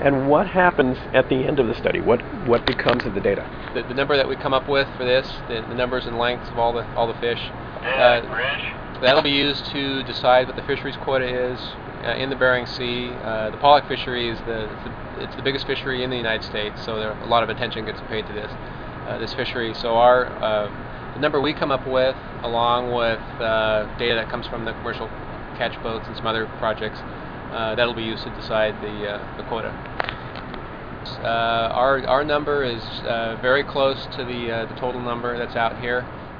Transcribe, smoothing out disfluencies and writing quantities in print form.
And what happens at the end of the study? What becomes of the data? The number that we come up with for this, the numbers and lengths of all the fish, that'll be used to decide what the fisheries quota is in the Bering Sea. The pollock fishery is it's the biggest fishery in the United States, so a lot of attention gets paid to this fishery. So the number we come up with, along with data that comes from the commercial catch boats and some other projects, that'll be used to decide the quota. Our number is very close to the total number that's out here.